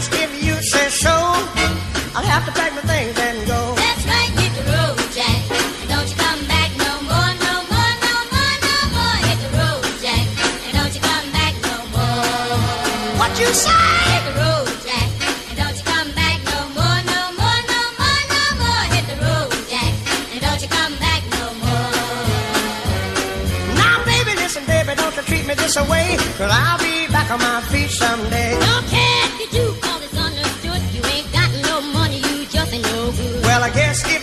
if you say so, I'll have to pack my things and go. That's right, hit the road, Jack. And don't you come back no more, no more, no more, no more. Hit the road, Jack. And don't you come back no more. What you say? Hit the road, Jack. And don't you come back no more, no more, no more, no more. Hit the road, Jack. And don't you come back no more. Now, baby, listen, baby, don't you treat me this way, 'cause I'll be back on my feet someday. Don't care if you do, 'cause it's understood. You ain't got no money, you just ain't no good. Well, I guess